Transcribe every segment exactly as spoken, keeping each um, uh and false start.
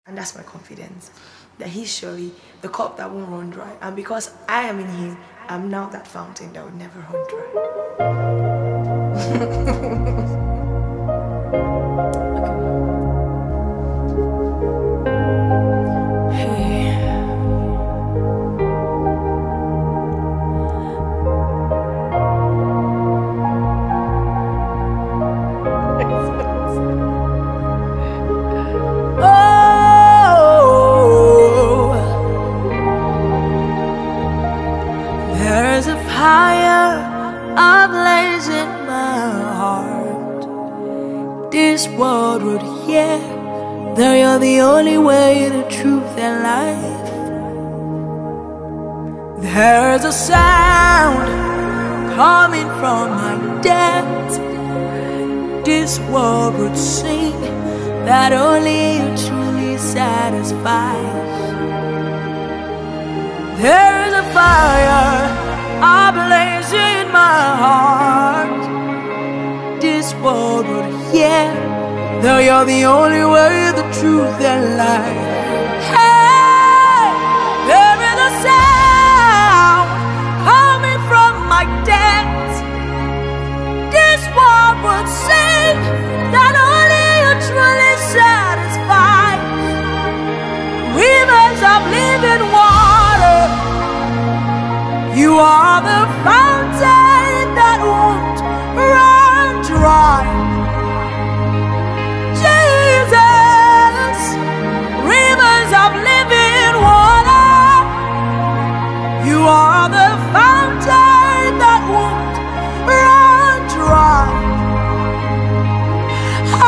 And that's my confidence, that he's surely the cup that won't run dry. And because I am in him, I'm now that fountain that will never run dry. There's a fire ablaze in my heart. This world would hear that you're the only way, the truth and life. There's a sound coming from my depth. This world would sing that only you truly satisfies. There is a fire ablaze in my heart. This world would hear that you're the only way, the truth and life. Hey, there is a sound coming from my depths. This world would sing that only you truly satisfy. Rivers of living water, you are the fountain that won't run dry. Jesus, rivers of living water, you are the fountain that won't run dry. Oh,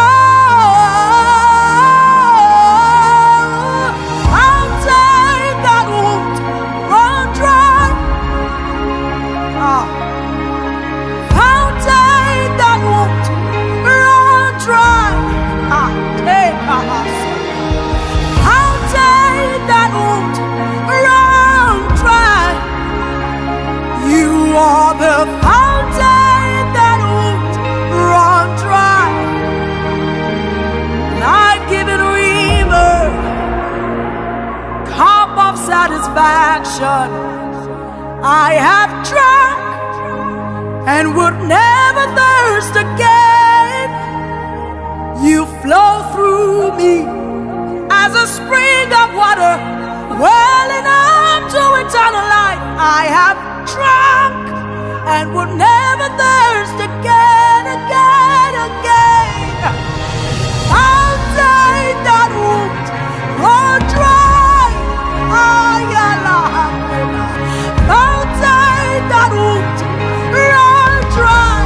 fountain that won't run dry. Fountain that won't run dry. Ah, take a fountain that won't run dry. You are the fountain that won't run dry. Life-giving river, cup of satisfaction, I have drunk and would never thirst again. You flow through me as a spring of water, welling up to eternal life. I have drunk and would never thirst again, again, again. Fountain that won't run dry. I am fountain that won't run dry.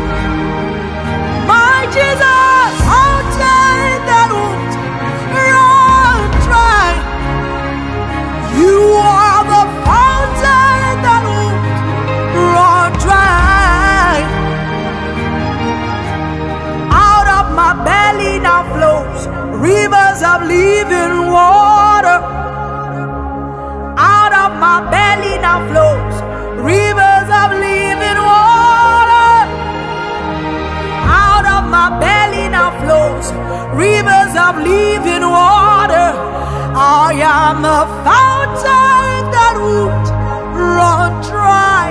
My Jesus, fountain that won't run dry. You are the fountain that won't run dry. Out of my belly now flows rivers of living water. Out of my belly now flows rivers of living water. Out of my belly now flows rivers of living water. I am a fountain that won't run dry.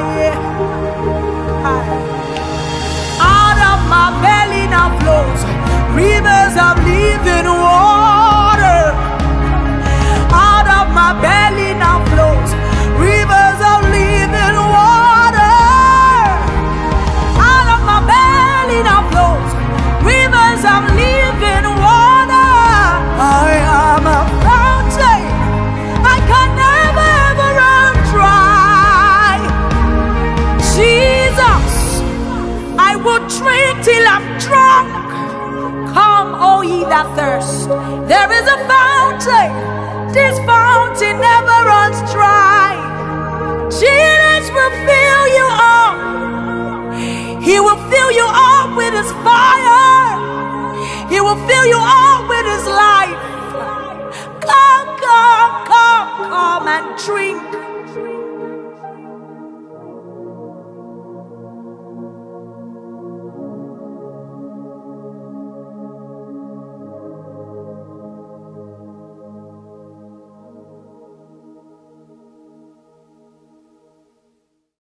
Out of my belly now flows rivers of living water. Out of my belly now flows rivers of living water. Out of my belly now flows rivers of living water. I am a fountain, I can never ever run dry. Jesus, I will drink till I'm drunk. Come, all ye that thirst, there is a fountain. This fountain never runs dry. Jesus will fill you up. He will fill you up with his fire. He will fill you up with his life. Come, come, come, come and drink.